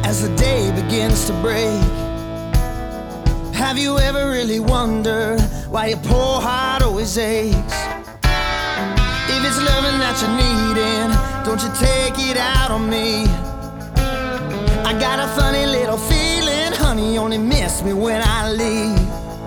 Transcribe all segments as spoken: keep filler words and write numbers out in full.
as the day begins to break. Have you ever really wondered why your poor heart always aches? If it's loving that you're needing, don't you take it out on me. I got a funny little feeling, honey, only miss me when I leave.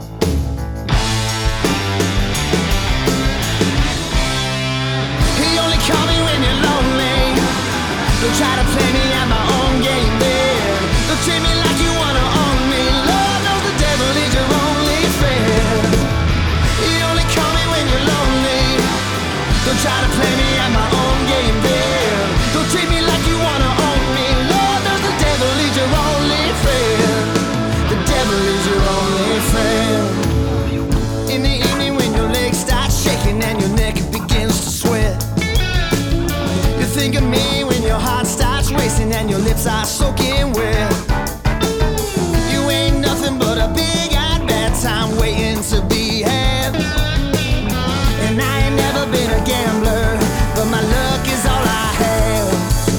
He only call me when you're lonely. Don't try to play me at my own game, man. Don't treat me like you wanna own me. Lord knows the devil is your only friend. He only call me when you're lonely. Don't try to play me at my own game, man. Don't treat me like you wanna own me. Lord knows the devil is your only friend. The devil is your only friend. In the evening when your legs start shaking and your neck begins to sweat, you think of me when your heart starts racing and your lips are soaking wet. You ain't nothing but a big-eyed bad time waiting to be had. And I ain't never been a gambler, but my luck is all I have.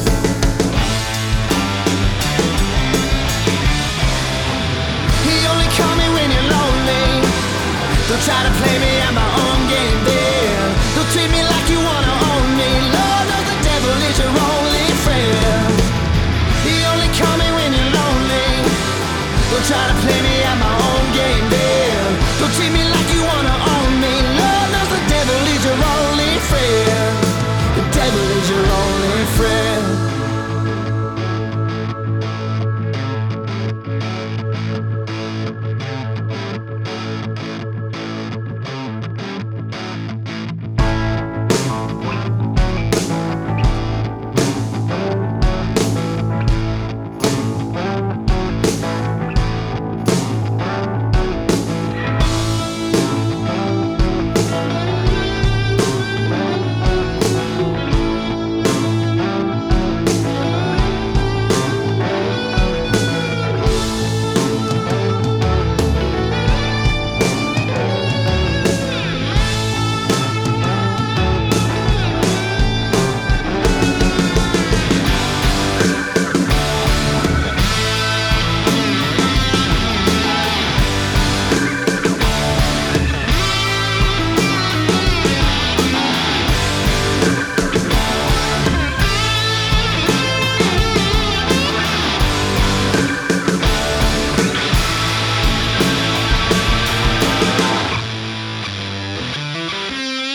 He only call me when you're lonely. Don't try to play me at my own game, then. Don't treat me like you wanna own me. Lord knows the devil is your only friend. He only call me when you're lonely. Don't try to play me at my own game, then. Don't treat me like you wanna own me. Lord knows the devil is your only friend. The devil is your only friend.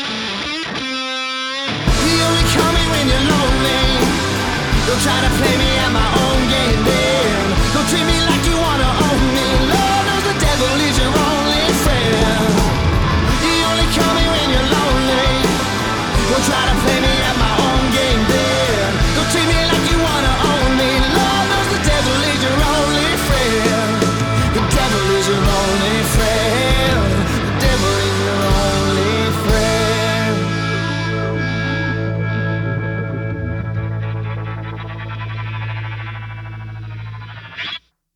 Don't try to play me